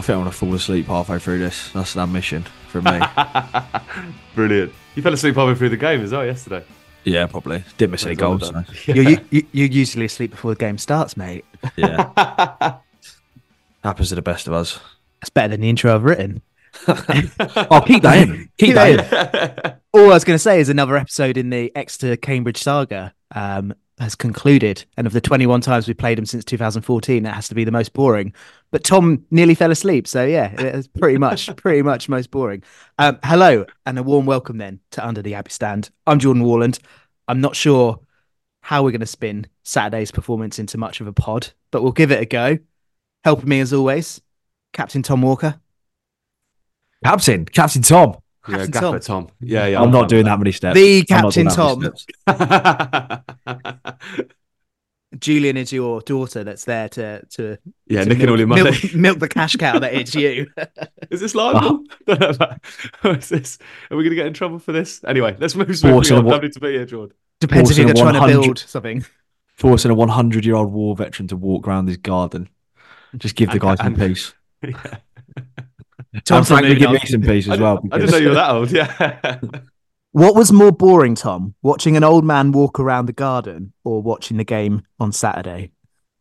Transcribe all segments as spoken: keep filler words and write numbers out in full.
think I'm going to fall asleep halfway through this. That's an admission from me. Brilliant. You fell asleep halfway through the game as well yesterday. Yeah, probably. Didn't miss any That's well goals. done. So. You're, you, you're usually asleep before the game starts, mate. Yeah. Happens to the best of us. That's better than the intro I've written. Oh, keep that in. Keep, Keep that that in. All I was going to say is another episode in the Exeter Cambridge saga um, has concluded. And of the twenty-one times we played him since two thousand fourteen, that has to be the most boring. But Tom nearly fell asleep. So, yeah, it's pretty much, pretty much most boring. Um, hello and a warm welcome then to Under the Abbey Stand. I'm Jordan Warland. I'm not sure how we're going to spin Saturday's performance into much of a pod, but we'll give it a go. Helping me as always, Captain Tom Walker. Captain. Captain Tom. Yeah, Captain Gaffer Tom. Tom. Yeah, yeah. I'm not doing that many steps. The I'm not doing Captain that many Tom. steps. Julian is your daughter that's there to to Yeah, to nicking milk, all your money. milk, milk the cash cow that it's you. Is this live? Oh. What is this? Are we going to get in trouble for this? Anyway, let's move swiftly Forcing on. a wa- Lovely to be here, Jordan. Depends if Forcing you're a trying to one hundred build something. Forcing a one hundred year old war veteran to walk around his garden. Just give the And- guy some and- peace. Yeah. And Tom's frankly, moving give me on. some peace I, as well. didn't, I didn't know you were that old. Yeah. What was more boring, Tom? Watching an old man walk around the garden or watching the game on Saturday?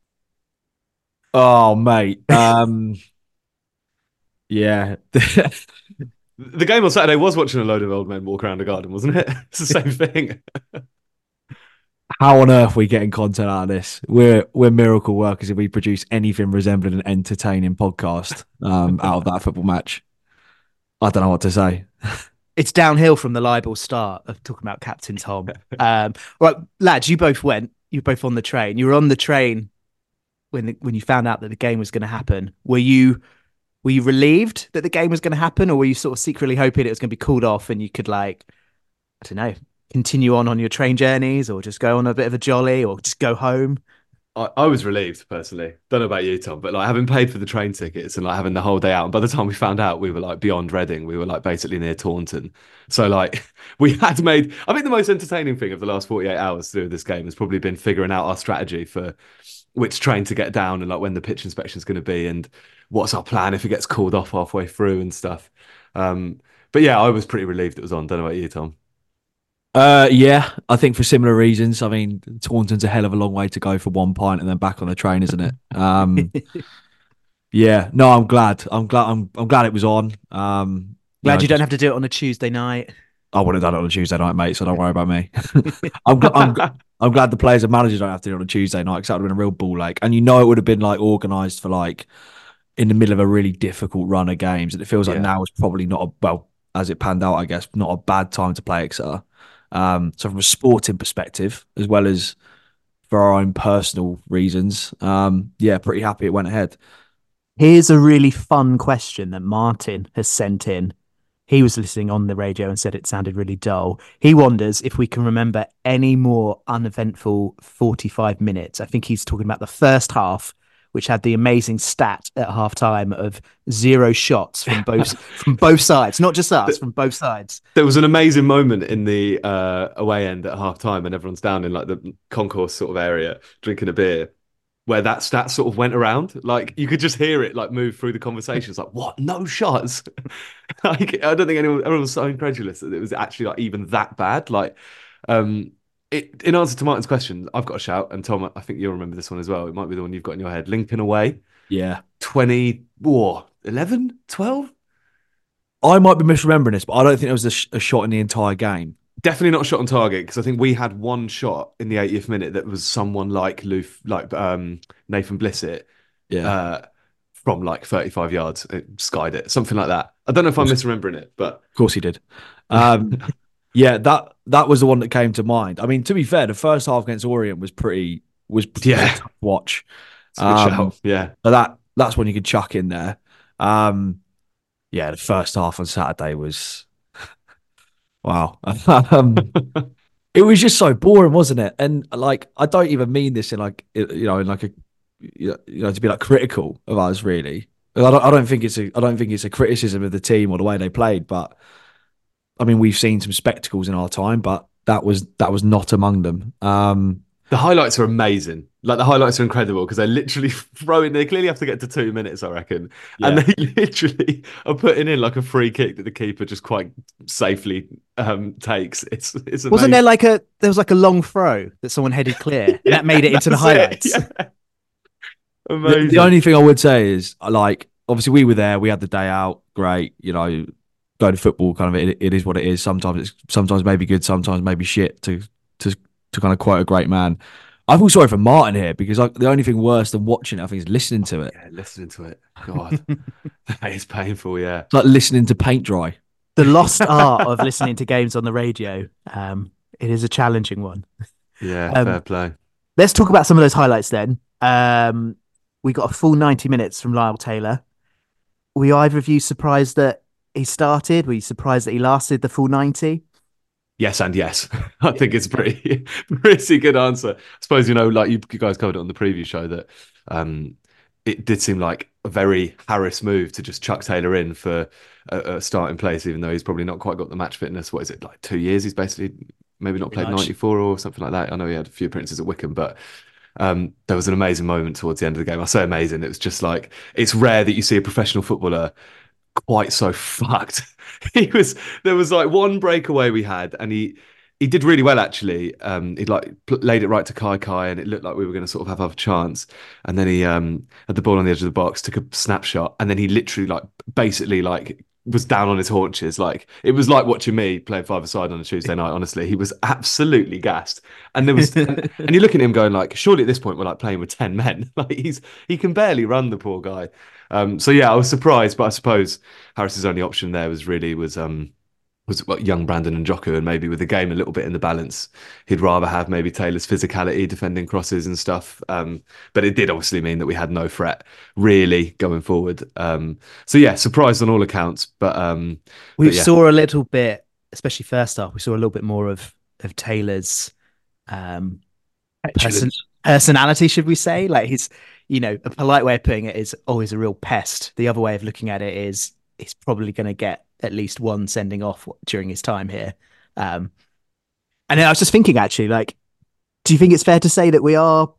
Oh, mate. Um, yeah. The game on Saturday was watching a load of old men walk around a garden, wasn't it? It's the same thing. How on earth are we getting content out of this? We're we're miracle workers if we produce anything resembling an entertaining podcast um, out of that football match. I don't know what to say. It's downhill from the libel start of talking about Captain Tom. Um, right, lads, you both went. You were both on the train. You were on the train when the, when you found out that the game was going to happen. Were you were you relieved that the game was going to happen, or were you sort of secretly hoping it was going to be called off and you could, like, I don't know, continue on on your train journeys, or just go on a bit of a jolly, or just go home? I, I was relieved personally. Don't know about you, Tom, but like having paid for the train tickets and like having the whole day out. And by the time we found out, we were like beyond Reading. We were like basically near Taunton. So like we had made. I think the most entertaining thing of the last forty-eight hours to do with this game has probably been figuring out our strategy for which train to get down and like when the pitch inspection is going to be and what's our plan if it gets called off halfway through and stuff. Um, but yeah, I was pretty relieved it was on. Don't know about you, Tom. Uh, yeah, I think for similar reasons. I mean, Taunton's a hell of a long way to go for one pint and then back on the train, isn't it? Um, yeah, no, I'm glad. I'm glad. I'm I'm glad it was on. Um, Glad know, you don't just- have to do it on a Tuesday night. I would have done it on a Tuesday night, mate. So don't worry about me. I'm, gl- I'm, gl- I'm glad the players and managers don't have to do it on a Tuesday night because that would have been a real ball ache. And you know, it would have been like organised for like in the middle of a really difficult run of games. And it feels like Yeah. now is probably not a well as it panned out, I guess, not a bad time to play Exeter. Um, so from a sporting perspective, as well as for our own personal reasons, um, yeah, pretty happy it went ahead. Here's a really fun question that Martin has sent in. He was listening on the radio and said it sounded really dull. He wonders if we can remember any more uneventful forty-five minutes. I think he's talking about the first half, which had the amazing stat at half time of zero shots from both from both sides, not just us, from both sides. There was an amazing moment in the uh, away end at half time and everyone's down in like the concourse sort of area drinking a beer where that stat sort of went around. Like you could just hear it like move through the conversations like, what? No shots? Like I don't think anyone everyone was so incredulous that it was actually like even that bad. Like um it, in answer to Martin's question, I've got a shout, and Tom, I think you'll remember this one as well. It might be the one you've got in your head. Lincoln away. Yeah. twenty, or eleven, twelve? I might be misremembering this, but I don't think there was a, sh- a shot in the entire game. Definitely not a shot on target because I think we had one shot in the eightieth minute that was someone like Luf, like um, Nathan Blissett, Yeah. uh, from like thirty-five yards, it skied it, something like that. I don't know if I'm misremembering it, but Of course he did. Um, yeah, that that was the one that came to mind. I mean, to be fair, the first half against Orient was pretty was pretty Yeah. tough to watch. it's a good Um, shout. Yeah, So that that's one you could chuck in there. Um, yeah, the first half on Saturday was wow. um, it was just so boring, wasn't it? And like, I don't even mean this in like you know in like a you know to be like critical of us really. I don't I don't think it's a I don't think it's a criticism of the team or the way they played, but I mean we've seen some spectacles in our time, but that was that was not among them. Um, the highlights are amazing. Like the highlights are incredible because they literally throw in. They clearly have to get to two minutes, I reckon, and Yeah. they literally are putting in like a free kick that the keeper just quite safely um, takes. It's it's amazing. Wasn't there like a there was like a long throw that someone headed clear, and Yeah, that made it into the that's it, highlights? yeah. The, Amazing. the only thing I would say is, like, obviously we were there, we had the day out, great, you know, going to football, kind of, it, it is what it is. Sometimes it's sometimes maybe good, sometimes maybe shit. To to to kind of quote a great man, I feel sorry for Martin here because like the only thing worse than watching it, I think, is listening to it. Yeah, listening to it, God, that is painful. Yeah, It's like listening to paint dry. The lost art of listening to games on the radio. Um, it is a challenging one. yeah, Um, fair play. Let's talk about some of those highlights then. Um, we got a full ninety minutes from Lyle Taylor. Were either of you surprised that he started? Were you surprised that he lasted the full ninety? Yes, and yes. I think it's a pretty, pretty good answer. I suppose, you know, like you, you guys covered it on the preview show that um, it did seem like a very Harris move to just chuck Taylor in for a, a starting place, even though he's probably not quite got the match fitness. What is it, like two years? He's basically maybe not Pretty played much. ninety-four or something like that. I know he had a few appearances at Wickham, but um, there was an amazing moment towards the end of the game. I say amazing. It was just like, it's rare that you see a professional footballer quite so fucked. He was there was like one breakaway we had, and he he did really well actually. Um, he like pl- laid it right to Kai Kai, and it looked like we were going to sort of have a chance. And then he um had the ball on the edge of the box, took a snapshot, and then he literally like basically like was down on his haunches. Like it was like watching me play five-a-side on a Tuesday night. Honestly, he was absolutely gassed. And there was, and, and you look at him going like, surely at this point we're like playing with ten men. Like he's he can barely run, the poor guy. Um, so yeah, I was surprised, but I suppose Harris's only option there was really was um was what, young Brandon Njoku, and maybe with the game a little bit in the balance, he'd rather have maybe Taylor's physicality defending crosses and stuff. Um, but it did obviously mean that we had no threat really going forward. Um, so yeah, surprised on all accounts, but um, We but yeah. saw a little bit, especially first half, we saw a little bit more of of Taylor's um, person, personality, should we say? Like he's, you know, a polite way of putting it is always a real pest. The other way of looking at it is he's probably going to get at least one sending off during his time here. Um, and then I was just thinking, actually, like, do you think it's fair to say that we are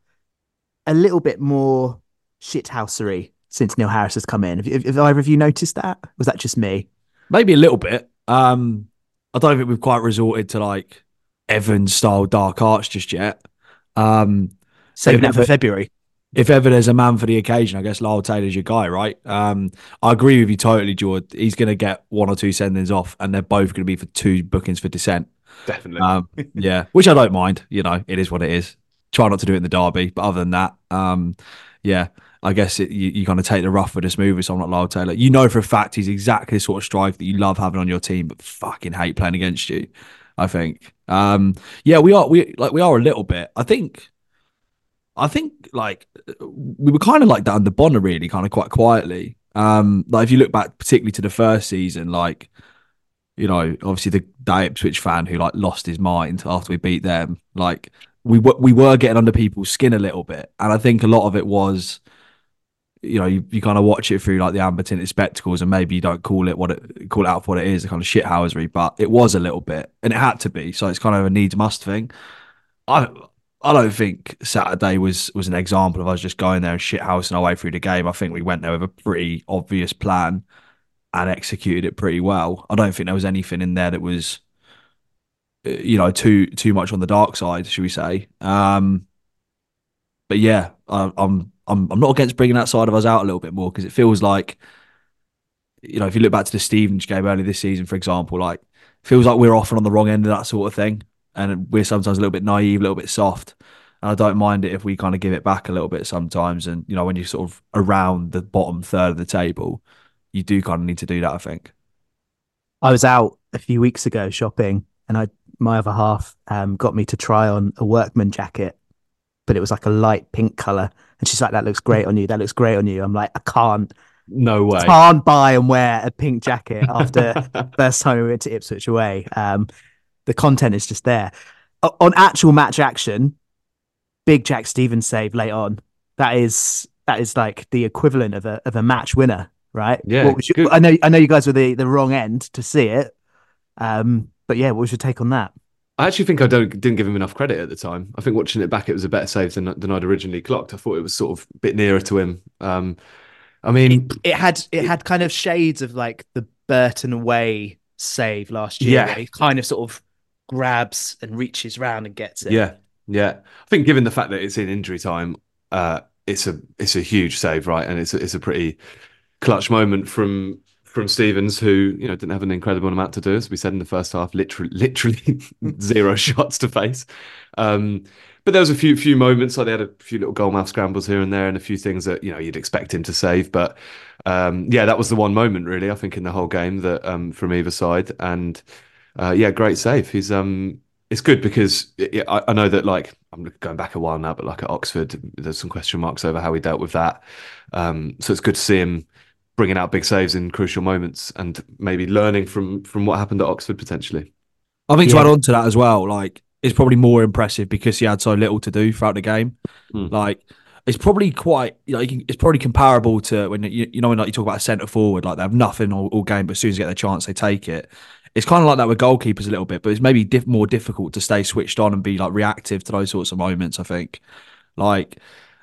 a little bit more shithousery since Neil Harris has come in? Have, have, have either of you noticed that? Was that just me? Maybe a little bit. Um, I don't think we've quite resorted to like Evans style dark arts just yet. Um, Saving that for If- February. if ever there's a man for the occasion, I guess Lyle Taylor's your guy, right? Um, I agree with you totally, George. He's going to get one or two sendings off, and they're both going to be for two bookings for dissent. Definitely. Um, yeah, which I don't mind. You know, it is what it is. Try not to do it in the derby, but other than that, um, yeah, I guess it, you, you kind of take the rough with the smooth with someone like Lyle Taylor. You know for a fact he's exactly the sort of striker that you love having on your team, but fucking hate playing against you. I think. Um, yeah, we are. We like we are a little bit. I think. I think like we were kind of like that under Bonner, really, kind of quite quietly. Um, like if you look back particularly to the first season, like you know, obviously the, the Ipswich fan who like lost his mind after we beat them, like we were we were getting under people's skin a little bit, and I think a lot of it was, you know, you, you kind of watch it through like the amber tinted spectacles, and maybe you don't call it what it call it out for what it is, a kind of shithousery, but it was a little bit, and it had to be. So it's kind of a needs must thing. I I don't think Saturday was was an example of us just going there and shithousing our way through the game. I think we went there with a pretty obvious plan and executed it pretty well. I don't think there was anything in there that was, uh, you know, too too much on the dark side, should we say? Um, but yeah, I, I'm I'm I'm not against bringing that side of us out a little bit more because it feels like, you know, if you look back to the Stevenage game earlier this season, for example, like feels like we're often on the wrong end of that sort of thing. And we're sometimes a little bit naive, a little bit soft. And I don't mind it if we kind of give it back a little bit sometimes. And, you know, when you're sort of around the bottom third of the table, you do kind of need to do that, I think. I was out a few weeks ago shopping, and I my other half um, got me to try on a workman jacket, but it was like a light pink color. And she's like, "That looks great on you. That looks great on you." I'm like, "I can't, No way. can't buy and wear a pink jacket after first time we went to Ipswich away." Um, the content is just there. O- on actual match action, big Jack Stevens save late on. That is that is like the equivalent of a of a match winner, right? Yeah, What was your- good. I know I know you guys were the, the wrong end to see it. Um, but yeah, what was your take on that? I actually think I don't didn't give him enough credit at the time. I think watching it back, it was a better save than than I'd originally clocked. I thought it was sort of a bit nearer to him. Um, I mean, it, it had it had kind of shades of like the Burton away save last year, Yeah. where he kind of sort of grabs and reaches round and gets it. yeah, yeah. I think given the fact that it's in injury time, uh, it's a it's a huge save, right? And it's a, it's a pretty clutch moment from from Stevens, who you know didn't have an incredible amount to do, as we said in the first half. Literally, literally zero shots to face. Um, but there was a few few moments, like they had a few little goalmouth scrambles here and there, and a few things that you know you'd expect him to save. But um, yeah, that was the one moment really, I think, in the whole game that um, from either side. And uh, yeah, great save. He's um, it's good because it, I, I know that like I'm going back a while now, but like at Oxford, there's some question marks over how he dealt with that. Um, so it's good to see him bringing out big saves in crucial moments and maybe learning from from what happened at Oxford potentially. I think to Yeah. add on to that as well, like it's probably more impressive because he had so little to do throughout the game. Mm. Like it's probably quite, you know, you can, it's probably comparable to when you, you know when like you talk about a centre forward, like they have nothing all, all game, but as soon as they get their chance, they take it. It's kind of like that with goalkeepers a little bit, but it's maybe diff- more difficult to stay switched on and be like reactive to those sorts of moments. I think, like,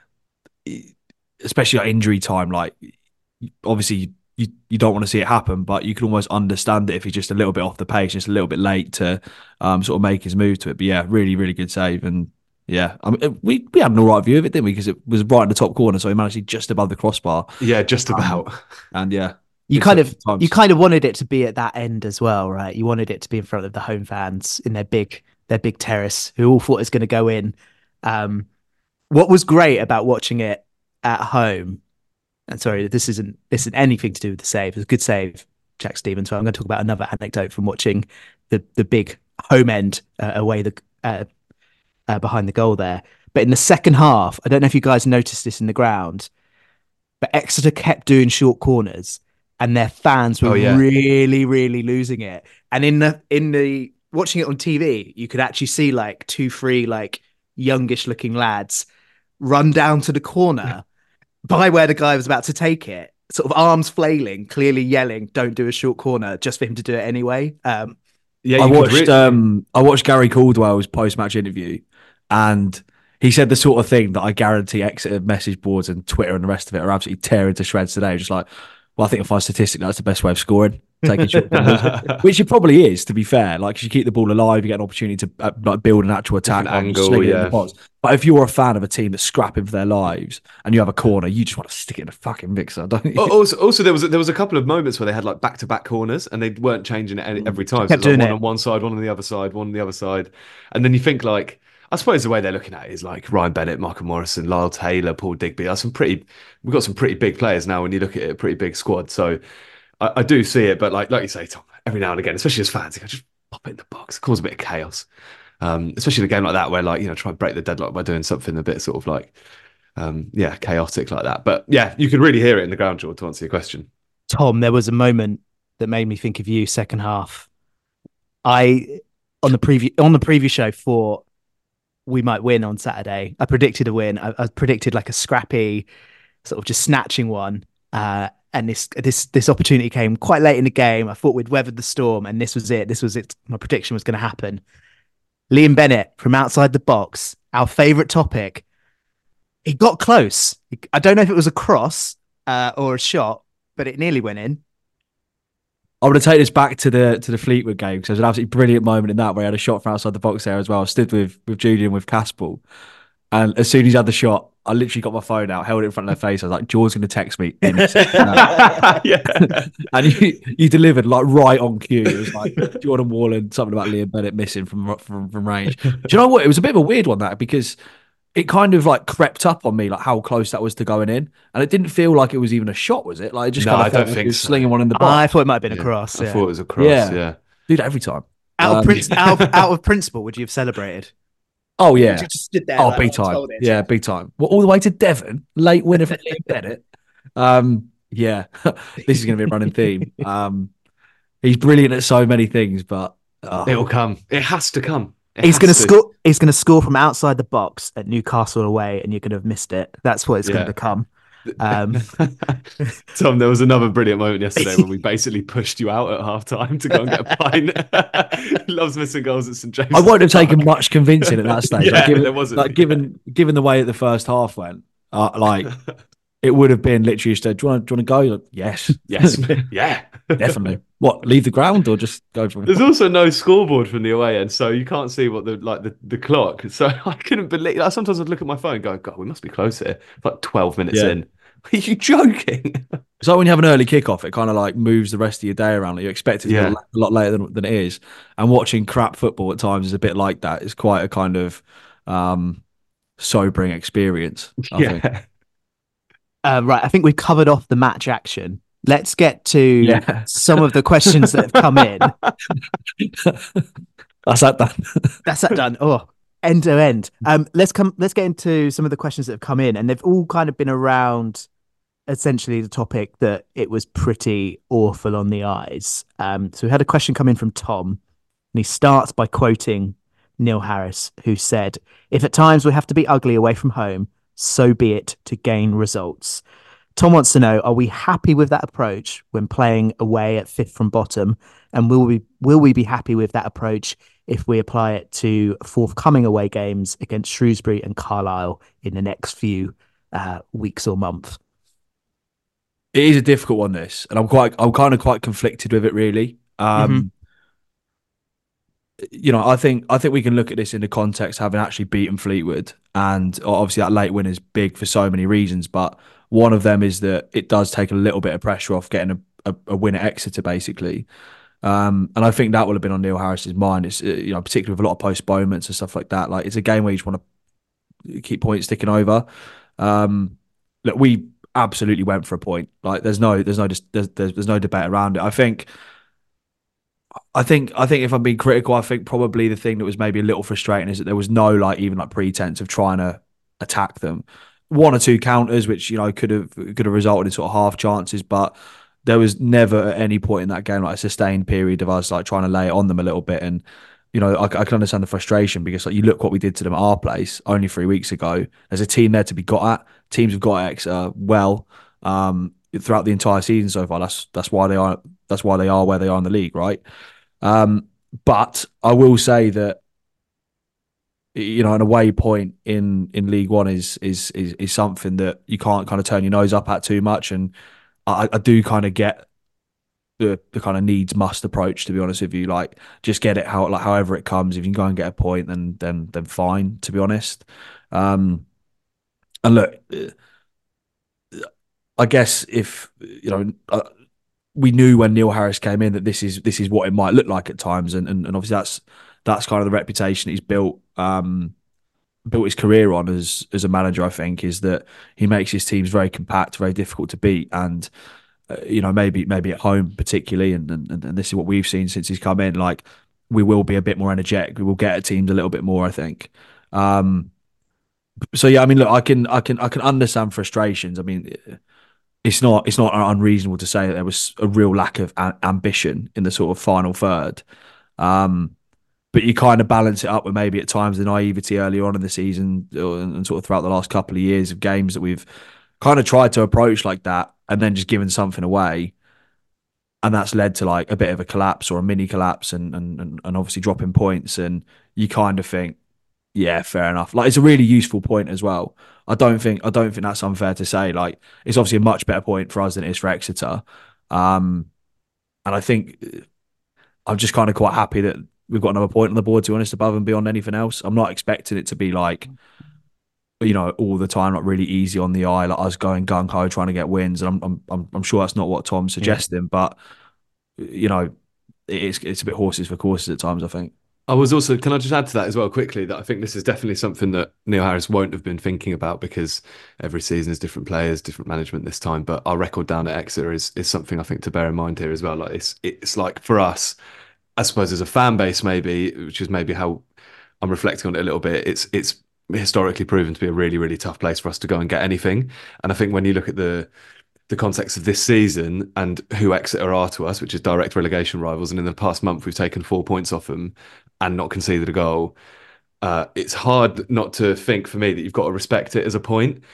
especially at injury time, like obviously you, you, you don't want to see it happen, but you can almost understand it if he's just a little bit off the pace, just a little bit late to um, sort of make his move to it. But yeah, really, really good save. And yeah, I mean, we, we had an all right view of it, didn't we? Because it was right in the top corner, so he managed to just above the crossbar. Yeah, just about. Um, and yeah, You good kind of save times. you kind of wanted it to be at that end as well, right? You wanted it to be in front of the home fans in their big their big terrace, who all thought it was going to go in. Um, what was great about watching it at home, and sorry, this isn't this isn't anything to do with the save. It was a good save, Jack Stevens. So I'm going to talk about another anecdote from watching the the big home end uh, away the uh, uh, behind the goal there. But in the second half, I don't know if you guys noticed this in the ground, but Exeter kept doing short corners, and their fans were Oh, yeah. really, really losing it. And in the in the watching it on T V, you could actually see like two, three like youngish looking lads run down to the corner by where the guy was about to take it, sort of arms flailing, clearly yelling, "Don't do a short corner," just for him to do it anyway. Um, Yeah, I you could watched really- um I watched Gary Caldwell's post match interview, and he said the sort of thing that I guarantee Exeter message boards and Twitter and the rest of it are absolutely tearing to shreds today. Just like, well, I think if I statistically that's the best way of scoring, taking short corners, which it probably is. To be fair, like 'cause you keep the ball alive, you get an opportunity to uh, like build an actual attack Different on, angle, sling it in yeah. the box. But if you're a fan of a team that's scrapping for their lives and you have a corner, you just want to stick it in a fucking mixer, don't you? Oh, also, also there was there was a couple of moments where they had like back to back corners and they weren't changing it any, every time. So Kept it was like doing one it. on one side, one on the other side, one on the other side, and then you think like. I suppose the way they're looking at it is like Ryan Bennett, Michael Morrison, Lyle Taylor, Paul Digby. That's some pretty. We've got some pretty big players now. When you look at it, a pretty big squad. So I, I do see it, but like like you say, Tom, every now and again, especially as fans, you go, just pop it in the box, cause a bit of chaos. Um, especially in a game like that, where like you know, try and break the deadlock by doing something a bit sort of like, um, yeah, chaotic like that. But yeah, you can really hear it in the ground, George, to answer your question. Tom, there was a moment that made me think of you. Second half, I on the preview on the preview show thought we might win on Saturday. I predicted a win. I, I predicted like a scrappy, sort of just snatching one. Uh, and this this this opportunity came quite late in the game. I thought we'd weathered the storm, and this was it. This was it. My prediction was going to happen. Liam Bennett from outside the box, our favourite topic. He got close. I don't know if it was a cross uh, or a shot, but it nearly went in. I'm going to take this back to the to the Fleetwood game because there's an absolutely brilliant moment in that where he had a shot from outside the box there as well. I stood with with Julian with Caspel, and as soon as he had the shot, I literally got my phone out, held it in front of their face. I was like, "George's going to text me." In a second." Yeah. And you, you delivered like right on cue. It was like Jordan Wallen, something about Liam Bennett missing from from from range. Do you know what? It was a bit of a weird one that because it kind of like crept up on me, like how close that was to going in, and it didn't feel like it was even a shot, was it? Like it just No, kind I of felt don't like think he was so. slinging one in the box. I thought it might have been a Yeah. cross. I Yeah. thought it was a cross. Yeah. Yeah. Do that every time. Out of, Um, prin- out, of, out of principle, would you have celebrated? Oh yeah. You just stood there. Oh, like, big "Oh, time. told it." Yeah, big time. Well, all the way to Devon, late winner for Liam Bennett. Um, yeah, this is going to be a running theme. Um, he's brilliant at so many things, but oh, It'll come. It has to come. It He's has going to to. score. He's going to score from outside the box at Newcastle away, and you're going to have missed it. That's what it's Yeah. going to become. Um, Tom, there was another brilliant moment yesterday when we basically pushed you out at half time to go and get a pint. He loves missing goals at St James. I won't have taken much convincing at that stage. Yeah, like, given, there wasn't. like given given the way that the first half went, uh, like it would have been literally just, do you want to, do you want to go? Like, yes, Yes, yeah, definitely. What, leave the ground or just go for it? There's also no scoreboard from the away end, so you can't see what the like the, the clock. So I couldn't believe. Like, sometimes I'd look at my phone and go, "God, we must be close here." It's like twelve minutes Yeah. in. Are you joking? So when you have an early kickoff, it kind of like moves the rest of your day around. Like you expect it to Yeah. be a lot later than, than it is. And watching crap football at times is a bit like that. It's quite a kind of um, sobering experience, I think. Yeah. uh, right, I think we've covered off the match action. Let's get to Yeah. some of the questions that have come in. That's that done. That's that done. Oh, end to end. Um, let's come. Let's get into some of the questions that have come in, and they've all kind of been around essentially the topic that it was pretty awful on the eyes. Um, so we had a question come in from Tom, and he starts by quoting Neil Harris, who said, "If at times we have to be ugly away from home, so be it to gain results." Tom wants to know, are we happy with that approach when playing away at fifth from bottom? And will we will we be happy with that approach if we apply it to forthcoming away games against Shrewsbury and Carlisle in the next few uh, weeks or months? It is a difficult one, this, and I'm quite, I'm kind of quite conflicted with it, really. Um, you know, I think, I think we can look at this in the context of having actually beaten Fleetwood, and obviously that late win is big for so many reasons. But one of them is that it does take a little bit of pressure off getting a, a, a win at Exeter, basically. Um, and I think that will have been on Neil Harris's mind. It's uh, you know, particularly with a lot of postponements and stuff like that. Like it's a game where you just want to keep points sticking over. Um, look, we absolutely went for a point. Like there's no, there's no, there's, there's, there's no debate around it. I think, I think, I think if I'm being critical, I think probably the thing that was maybe a little frustrating is that there was no like even like pretense of trying to attack them. One or two counters, which you know could have could have resulted in sort of half chances, but there was never at any point in that game like a sustained period of us like trying to lay it on them a little bit. And you know, I, I can understand the frustration because like you look what we did to them at our place only three weeks ago. There's a team there to be got at. Teams have got at Exeter well um, throughout the entire season so far. That's that's why they are that's why they are where they are in the league, right? Um, but I will say that you know an away point in in League One is is is is something that you can't kind of turn your nose up at too much. And I, I do kind of get the the kind of needs must approach, to be honest with you. Like just get it how like however it comes. If you can go and get a point, then then then fine, to be honest. Um, and look, I guess if you know. Uh, we knew when Neil Harris came in that this is this is what it might look like at times, and and, and obviously that's that's kind of the reputation he's built um, built his career on as as a manager. I think is that he makes his teams very compact, very difficult to beat, and uh, you know maybe maybe at home particularly, and, and and this is what we've seen since he's come in. Like we will be a bit more energetic, we will get at teams a little bit more. I think. Um, so yeah, I mean, look, I can I can I can understand frustrations. I mean. It's not. It's not unreasonable to say that there was a real lack of a- ambition in the sort of final third, um, but you kind of balance it up with maybe at times the naivety earlier on in the season and, and sort of throughout the last couple of years of games that we've kind of tried to approach like that, and then just given something away, and that's led to like a bit of a collapse or a mini collapse, and and and obviously dropping points, and you kind of think, yeah, fair enough. Like it's a really useful point as well. I don't think I don't think that's unfair to say. Like it's obviously a much better point for us than it is for Exeter. Um, and I think I'm just kind of quite happy that we've got another point on the board, to be honest, above and beyond anything else. I'm not expecting it to be like, you know, all the time, like really easy on the eye, like us going gung ho trying to get wins. And I'm I'm I'm sure that's not what Tom's suggesting, yeah. But you know, it's it's a bit horses for courses at times, I think. I was also, can I just add to that as well quickly, that I think this is definitely something that Neil Harris won't have been thinking about because every season is different players, different management this time. But our record down at Exeter is is something I think to bear in mind here as well. Like it's it's like for us, I suppose as a fan base maybe, which is maybe how I'm reflecting on it a little bit, it's it's historically proven to be a really, really tough place for us to go and get anything. And I think when you look at the the context of this season and who Exeter are to us, which is direct relegation rivals, and in the past month we've taken four points off them and not conceded a goal, uh, it's hard not to think for me that you've got to respect it as a point.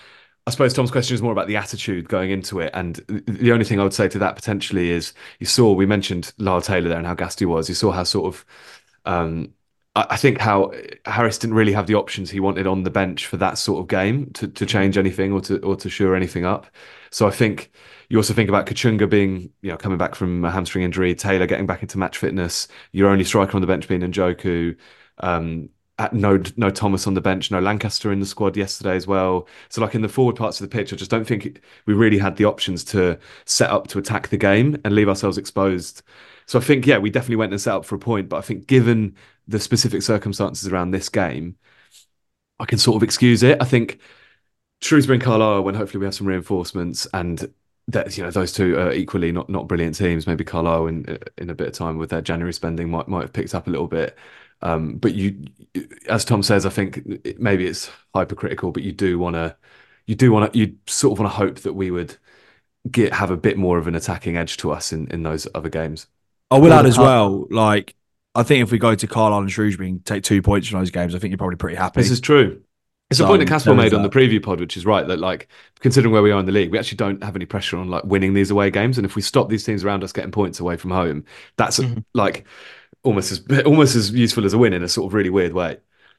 I suppose Tom's question is more about the attitude going into it. And the only thing I would say to that potentially is you saw, we mentioned Lyle Taylor there and how gassed he was. You saw how sort of, um, I, I think how Harris didn't really have the options he wanted on the bench for that sort of game to, to change anything or to or to shore anything up. So I think you also think about Kachunga being, you know, coming back from a hamstring injury, Taylor getting back into match fitness, your only striker on the bench being Njoku. Um, at no no Thomas on the bench, no Lancaster in the squad yesterday as well. So like in the forward parts of the pitch, I just don't think we really had the options to set up to attack the game and leave ourselves exposed. So I think, yeah, we definitely went and set up for a point. But I think given the specific circumstances around this game, I can sort of excuse it. I think Shrewsbury and Carlisle, when hopefully we have some reinforcements and that, you know, those two are equally not not brilliant teams. Maybe Carlisle in in a bit of time with their January spending might might have picked up a little bit. Um, but you, as Tom says, I think it, maybe it's hypercritical, but you do want to, you do want to, you sort of want to hope that we would get have a bit more of an attacking edge to us in in those other games. I will add as well, like, I think if we go to Carlisle and Shrewsbury and take two points from those games, I think you're probably pretty happy. This is true. It's So, a point that Casper there is made on the that. preview pod, which is right, that like considering where we are in the league, we actually don't have any pressure on like winning these away games. And if we stop these teams around us getting points away from home, that's Mhm. like almost as almost as useful as a win in a sort of really weird way.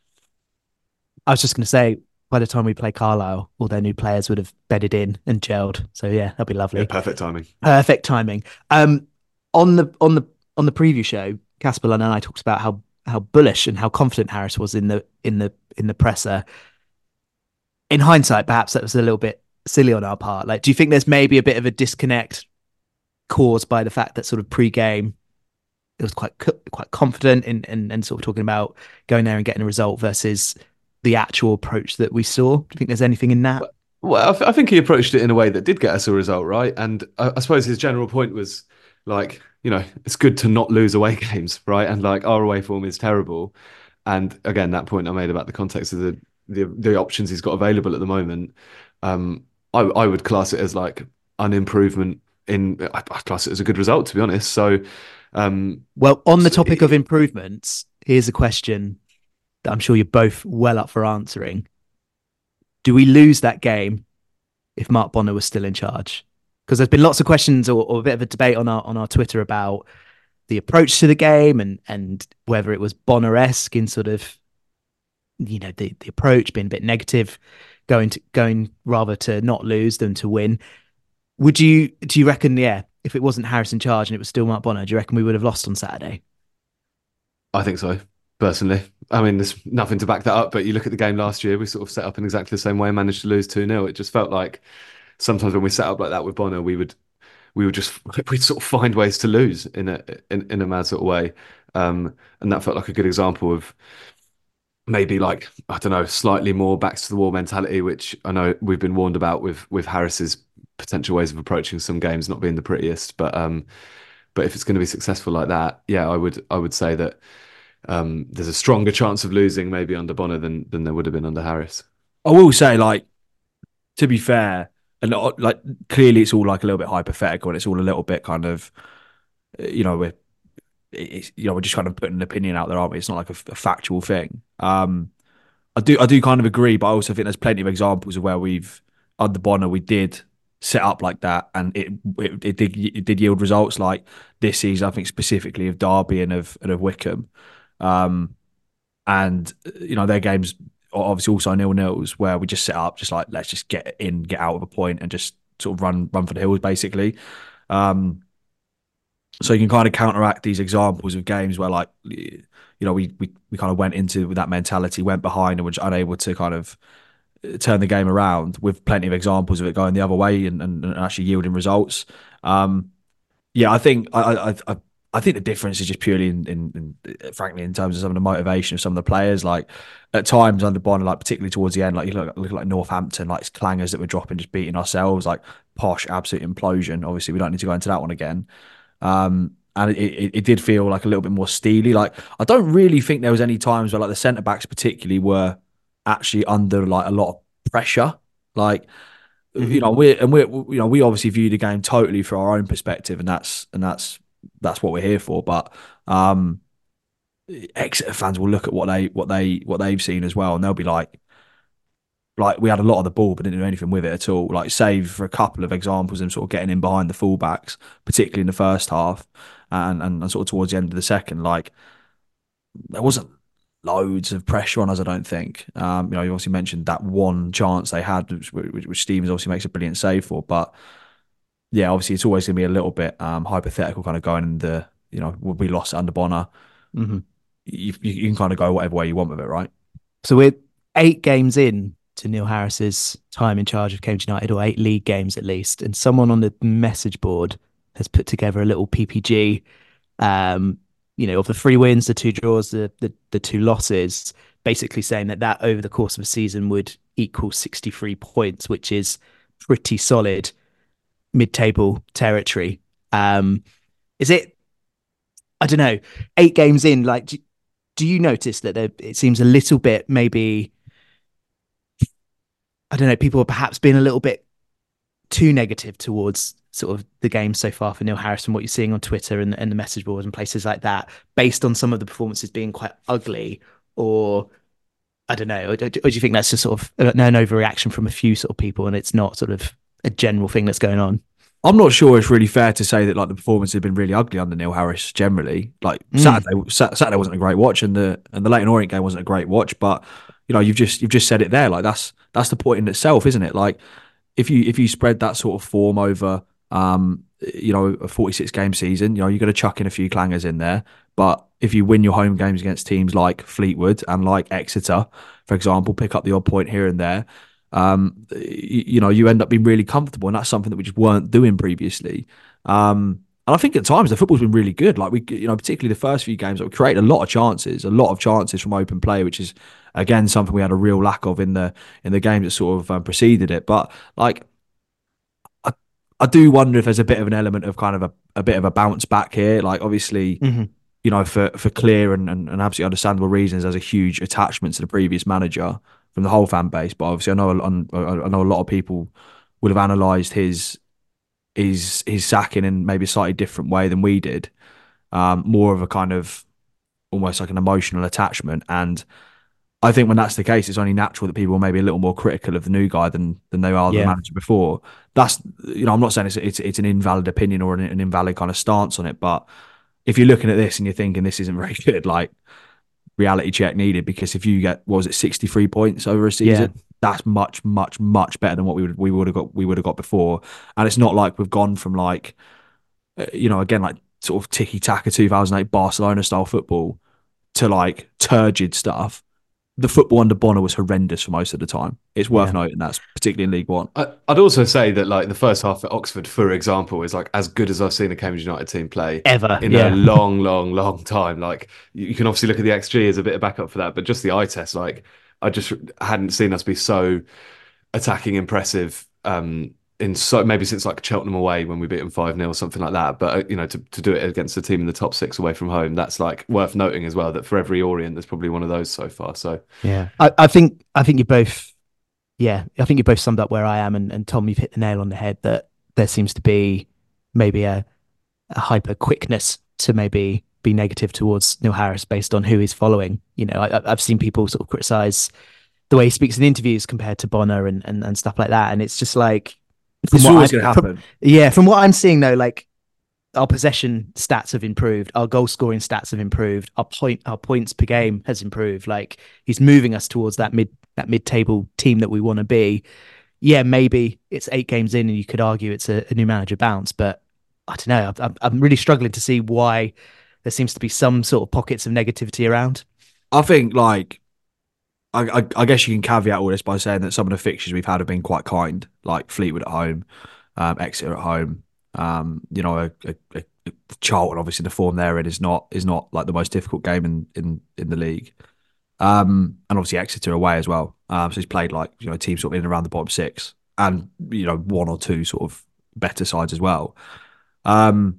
I was just going to say, by the time we play Carlisle, all their new players would have bedded in and gelled. So yeah, that'd be lovely. Yeah, perfect timing. Perfect timing. Um, on the on the on the preview show, Casper Lunn and I talked about how how bullish and how confident Harris was in the in the in the presser. In hindsight, perhaps that was a little bit silly on our part. Like, do you think there's maybe a bit of a disconnect caused by the fact that sort of pre-game it was quite quite confident in and and sort of talking about going there and getting a result versus the actual approach that we saw? Do you think there's anything in that? Well, I, th- I think he approached it in a way that did get us a result, right? And I, I suppose his general point was like, you know, it's good to not lose away games, right? And like our away form is terrible. And again, that point I made about the context of the the, the options he's got available at the moment, um, I, I would class it as like an improvement in. I, I class it as a good result, to be honest. So, um, Well, on the so topic of improvements, here's a question that I'm sure you're both well up for answering. Do we lose that game if Mark Bonner was still in charge? Because there's been lots of questions or, or a bit of a debate on our on our Twitter about the approach to the game and and whether it was Bonner-esque in sort of, you know, the, the approach being a bit negative, going to going rather to not lose than to win. Would you do you reckon, yeah, if it wasn't Harris in charge and it was still Mark Bonner, do you reckon we would have lost on Saturday? I think so, personally. I mean, there's nothing to back that up, but you look at the game last year, we sort of set up in exactly the same way and managed to lose two nil. It just felt like sometimes when we set up like that with Bonner, we would we would just we'd sort of find ways to lose in a in, in a mad sort of way. Um, and that felt like a good example of maybe like, I don't know, slightly more backs to the wall mentality, which I know we've been warned about with with Harris's potential ways of approaching some games not being the prettiest. But um, but if it's going to be successful like that, yeah, I would I would say that um, there's a stronger chance of losing maybe under Bonner than than there would have been under Harris. I will say, like, to be fair, and uh, like clearly it's all like a little bit hypothetical and it's all a little bit kind of, uh, you know, we're it's, you know, we're just kind of putting an opinion out there, aren't we? It's not like a, a factual thing. Um, I do I do kind of agree, but I also think there's plenty of examples of where we've under Bonner we did set up like that and it it, it did it did yield results, like this season. I think specifically of Derby and of and of Wickham, um, and you know their games are obviously also nil nils where we just set up just like let's just get in, get out of a point, and just sort of run run for the hills basically. Um, so you can kind of counteract these examples of games where, like, you know, we we, we kind of went into with that mentality, went behind, and were just unable to kind of turn the game around, with plenty of examples of it going the other way and, and, and actually yielding results. Um, yeah, I think I, I I I think the difference is just purely in, in, in frankly in terms of some of the motivation of some of the players. Like at times under Bonner, like particularly towards the end, like you look look like Northampton, like clangers that were dropping, just beating ourselves, like posh, absolute implosion. Obviously, we don't need to go into that one again. Um, and it, it, it did feel like a little bit more steely. Like I don't really think there was any times where like the centre backs particularly were actually under like a lot of pressure. Like Mm-hmm. you know we and we you know we obviously view the game totally through our own perspective, and that's and that's that's what we're here for. But um, Exeter fans will look at what they what they what they've seen as well, and they'll be like, like we had a lot of the ball, but didn't do anything with it at all. Like, save for a couple of examples, and sort of getting in behind the fullbacks, particularly in the first half, and, and and sort of towards the end of the second. Like, there wasn't loads of pressure on us, I don't think. Um, you know, you obviously mentioned that one chance they had, which, which, which Stevens obviously makes a brilliant save for. But yeah, obviously it's always going to be a little bit um, hypothetical, kind of going in the, you know, we lost it under Bonner. Mm-hmm. You, you can kind of go whatever way you want with it, right? So we're eight games in to Neil Harris's time in charge of Cambridge United, or eight league games at least. And someone on the message board has put together a little P P G, um, you know, of the three wins, the two draws, the, the the two losses, basically saying that that over the course of a season would equal sixty-three points, which is pretty solid mid-table territory. Um, is it, I don't know, eight games in, like, do, do you notice that there, it seems a little bit, maybe, I don't know, people are perhaps being a little bit too negative towards sort of the game so far for Neil Harris, and what you're seeing on Twitter and, and the message boards and places like that, based on some of the performances being quite ugly? Or I don't know, or do, or do you think that's just sort of an overreaction from a few sort of people, and it's not sort of a general thing that's going on? I'm not sure it's really fair to say that like the performance had been really ugly under Neil Harris generally. Like Mm. Saturday, Sa- Saturday wasn't a great watch, and the and the Leyton Orient game wasn't a great watch. But you know, you've just you've just said it there. Like that's that's the point in itself, isn't it? Like if you if you spread that sort of form over, um, you know, a forty-six game season, you know, you're going to chuck in a few clangers in there. But if you win your home games against teams like Fleetwood and like Exeter, for example, pick up the odd point here and there, um, you, you know, you end up being really comfortable, and that's something that we just weren't doing previously. Um, and I think at times the football's been really good. Like we, you know, particularly the first few games, like we created a lot of chances, a lot of chances from open play, which is again something we had a real lack of in the in the games that sort of um, preceded it. But like, I, I do wonder if there's a bit of an element of kind of a, a bit of a bounce back here. Like obviously, Mm-hmm. you know, for for clear and, and, and absolutely understandable reasons, there's a huge attachment to the previous manager from the whole fan base. But obviously, I know I know a lot of people would have analysed his his his sacking in maybe a slightly different way than we did. Um, more of a kind of almost like an emotional attachment. And I think when that's the case, it's only natural that people are maybe a little more critical of the new guy than than they are the Yeah. manager before. That's, you know, I'm not saying it's it's, it's an invalid opinion or an, an invalid kind of stance on it, but if you're looking at this and you're thinking this isn't very good, like reality check needed, because if you get, what was it, sixty-three points over a season, Yeah. that's much, much, much better than what we would we would have got we would have got before. And it's not like we've gone from like, uh, you know, again, like sort of tiki taka two thousand eight Barcelona style football to like turgid stuff. The football under Bonner was horrendous for most of the time. It's worth Yeah. noting that's particularly in League One. I, I'd also say that like the first half at Oxford, for example, is like as good as I've seen a Cambridge United team play Ever. in Yeah. a long, long, long time. Like you, you can obviously look at the X G as a bit of backup for that, but just the eye test, like I just hadn't seen us be so attacking impressive um, in so maybe since like Cheltenham away when we beat them five nil or something like that. But uh, you know, to, to do it against a team in the top six away from home, that's like worth noting as well, that for every Orient there's probably one of those so far. So Yeah. I, I think I think you both yeah, I think you both summed up where I am, and, and Tom, you've hit the nail on the head that there seems to be maybe a, a hyper quickness to maybe be negative towards Neil Harris based on who he's following. You know, I, I've seen people sort of criticize the way he speaks in interviews compared to Bonner and, and, and stuff like that. And it's just like, from It's what always I- going to from- happen. yeah, from what I'm seeing though, like our possession stats have improved, our goal scoring stats have improved, our point our points per game has improved. Like he's moving us towards that mid that mid table team that we want to be. Yeah, maybe it's eight games in, and you could argue it's a, a new manager bounce, but I don't know. I'm, I'm really struggling to see why there seems to be some sort of pockets of negativity around. I think like I, I, I guess you can caveat all this by saying that some of the fixtures we've had have been quite kind, like Fleetwood at home, um, Exeter at home. Um, you know, a, a, a Charlton, obviously the form they're in is not is not like the most difficult game in in, in the league. Um, and obviously Exeter away as well. Um, so he's played like, you know, teams sort of in and around the bottom six, and you know, one or two sort of better sides as well. Um,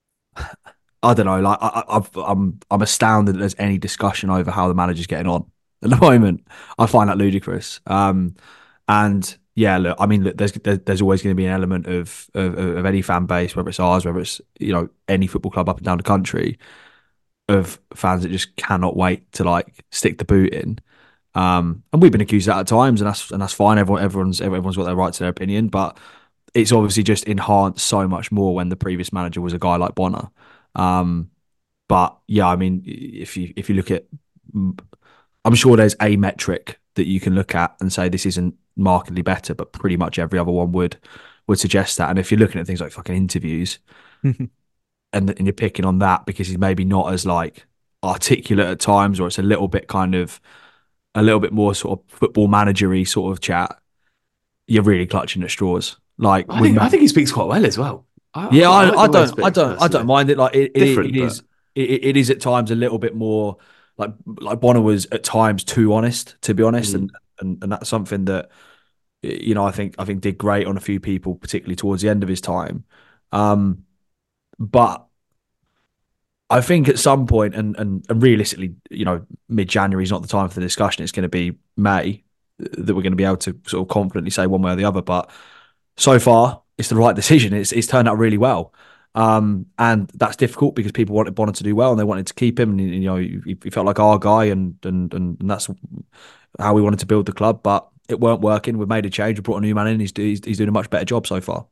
I don't know. Like I, I, I've, I'm, I'm astounded that there's any discussion over how the manager's getting on at the moment. I find that ludicrous. Um, and yeah, look, I mean, look, there's there, there's always going to be an element of, of of any fan base, whether it's ours, whether it's, you know, any football club up and down the country, of fans that just cannot wait to like stick the boot in. Um, and we've been accused of that at times, and that's and that's fine. Everyone, everyone's everyone's got their right to their opinion, but it's obviously just enhanced so much more when the previous manager was a guy like Bonner. Um, but yeah, I mean, if you if you look at, I'm sure there's a metric that you can look at and say this isn't markedly better, but pretty much every other one would would suggest that. And if you're looking at things like fucking interviews, and, and you're picking on that because he's maybe not as like articulate at times, or it's a little bit kind of a little bit more sort of football managery sort of chat, you're really clutching at straws. Like, I think, I think he speaks quite well as well. I, yeah, I, I, like I the way he don't, I speaks, don't, I don't personally. mind it. Like, it, it, Different, it but- is, it, it is at times a little bit more like like Bonner was at times too honest, to be honest, Mm. and, and and that's something that, you know, I think I think did great on a few people, particularly towards the end of his time. Um, but I think at some point, and and, and realistically, you know, mid January is not the time for the discussion. It's going to be May that we're going to be able to sort of confidently say one way or the other. But so far, it's the right decision. It's it's turned out really well. Um, and that's difficult because people wanted Bonner to do well and they wanted to keep him. And, you know, he, he felt like our guy, and, and and and that's how we wanted to build the club. But it weren't working. We've made a change. We brought a new man in. He's he's, he's doing a much better job so far.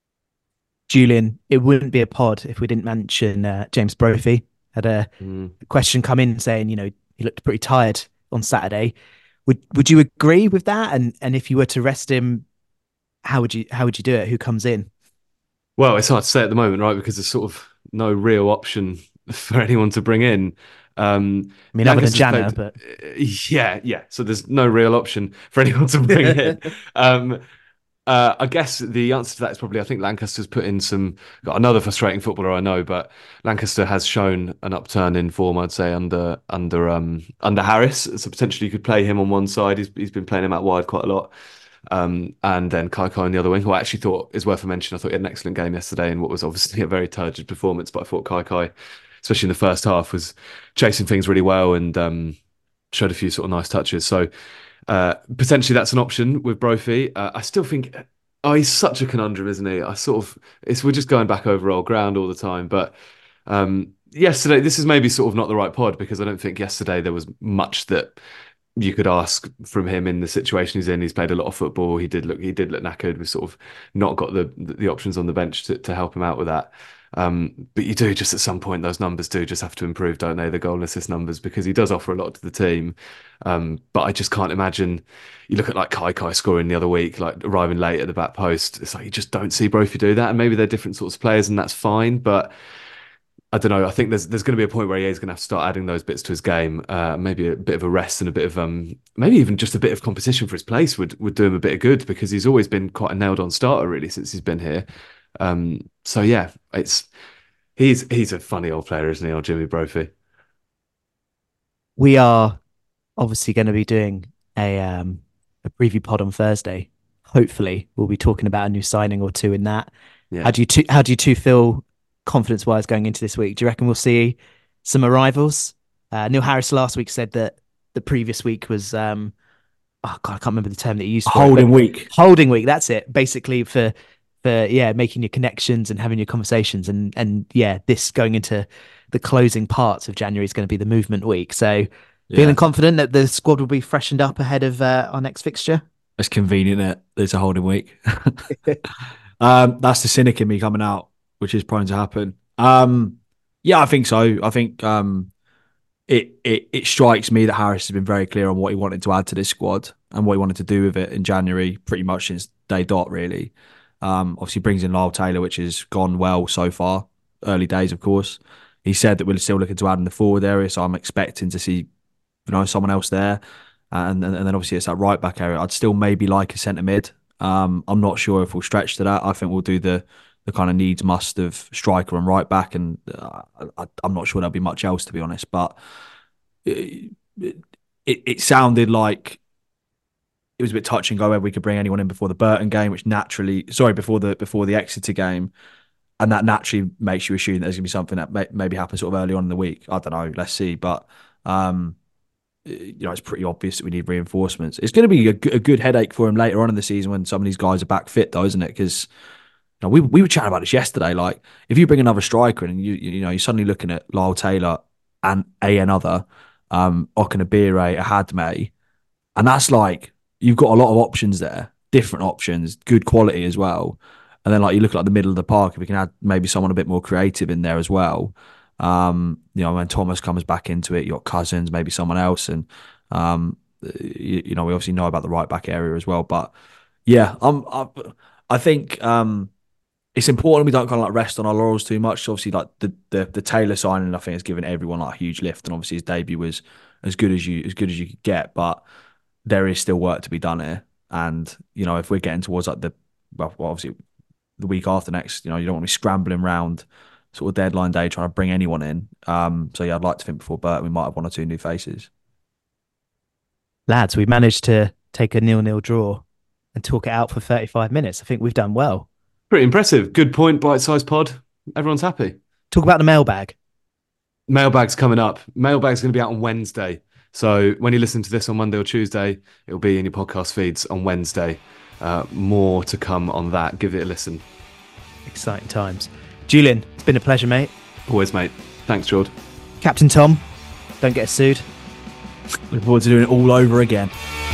Julian, it wouldn't be a pod if we didn't mention uh, James Brophy. Had a Mm. question come in saying, you know, he looked pretty tired on Saturday. Would would you agree with that? And and if you were to rest him, how would you how would you do it? Who comes in? Well, it's hard to say at the moment, right? Because there's sort of no real option for anyone to bring in. Um, I mean, other than Lancaster's Jana, played- but Uh, yeah, yeah. So there's no real option for anyone to bring in. Um, uh, I guess the answer to that is probably I think Lancaster's put in some got another frustrating footballer I know, but Lancaster has shown an upturn in form, I'd say, under under um under Harris. So potentially you could play him on one side. He's he's been playing him out wide quite a lot. Um, and then Kai Kai on the other wing, who I actually thought is worth a mention. I thought he had an excellent game yesterday in what was obviously a very turgid performance, but I thought Kai Kai, especially in the first half, was chasing things really well and um, showed a few sort of nice touches. So uh, potentially that's an option with Brophy. Uh, I still think, oh, he's such a conundrum, isn't he? I sort of, it's we're just going back over old ground all the time. But um, yesterday, this is maybe sort of not the right pod because I don't think yesterday there was much that you could ask from him in the situation he's in. He's played a lot of football. He did look, he did look knackered. We've sort of not got the the options on the bench to, to help him out with that. Um, but you do just at some point, those numbers do just have to improve, don't they? The goal and assist numbers, because he does offer a lot to the team. Um, but I just can't imagine. You look at like Kai Kai scoring the other week, like arriving late at the back post. It's like you just don't see Brophy do that. And maybe they're different sorts of players, and that's fine. But I don't know. I think there's there's going to be a point where he is going to have to start adding those bits to his game. Uh, maybe a bit of a rest and a bit of um, maybe even just a bit of competition for his place would would do him a bit of good, because he's always been quite a nailed on starter really since he's been here. Um, so yeah, it's he's he's a funny old player, isn't he, old Jimmy Brophy? we are obviously going to be doing a um a preview pod on Thursday. Hopefully, we'll be talking about a new signing or two in that. Yeah. How do you two, how do you two feel confidence wise going into this week? Do you reckon we'll see some arrivals? Uh, Neil Harris last week said that the previous week was um oh god, I can't remember the term that he used. For it, Holding but- week. holding week. That's it. Basically for for yeah, making your connections and having your conversations, and and yeah, this going into the closing parts of January is going to be the movement week. So Yeah. feeling confident that the squad will be freshened up ahead of uh, our next fixture. It's convenient that it's a holding week. um, that's the cynic in me coming out, which is prone to happen. Um, yeah, I think so. I think um, it, it it strikes me that Harris has been very clear on what he wanted to add to this squad and what he wanted to do with it in January, pretty much since day dot, really. Um, obviously brings in Lyle Taylor, which has gone well so far. Early days, of course. He said that we're still looking to add in the forward area, so I'm expecting to see, you know, someone else there. And, and and then obviously it's that right back area. I'd still maybe like a centre mid. Um, I'm not sure if we'll stretch to that. I think we'll do the the kind of needs must of striker and right back, and uh, I, I'm not sure there'll be much else, to be honest. But it, it, it sounded like it was a bit touch and go whether we could bring anyone in before the Burton game, which naturally, sorry, before the before the Exeter game, and that naturally makes you assume there's going to be something that may, maybe happens sort of early on in the week. I don't know. Let's see, but. Um, you know, it's pretty obvious that we need reinforcements. It's going to be a, a good headache for him later on in the season when some of these guys are back fit, though, isn't it? Because you know, we we were chatting about this yesterday. Like, if you bring another striker in and you you know you're suddenly looking at Lyle Taylor and a another um, Okanabire, Ahadme, And that's like, you've got a lot of options there, different options, good quality as well. And then like you look at like the middle of the park, if we can add maybe someone a bit more creative in there as well. Um, you know, when Thomas comes back into it, you got Cousins, maybe someone else, and um, you, you know, we obviously know about the right back area as well. But yeah, I'm, I, I think um, it's important we don't kind of like rest on our laurels too much. Obviously, like the the, the Taylor signing, I think has given everyone like a huge lift, and obviously his debut was as good as you as good as you could get. But there is still work to be done here, and you know, if we're getting towards like the well, obviously the week after next, you know, you don't want to be scrambling around sort of deadline day trying to bring anyone in. Um, so yeah, I'd like to think before Burton we might have one or two new faces. Lads, we managed to take a nil-nil draw and talk it out for thirty-five minutes. I think we've done well. Pretty impressive. Good point, bite-sized pod. Everyone's happy. Talk about the mailbag. Mailbag's coming up. Mailbag's going to be out on Wednesday. So when you listen to this on Monday or Tuesday, it'll be in your podcast feeds on Wednesday. Uh, more to come on that. Give it a listen. Exciting times. Julian, it's been a pleasure, mate. Always, mate. Thanks, Jord. Captain Tom, don't get us sued. Look forward to doing it all over again.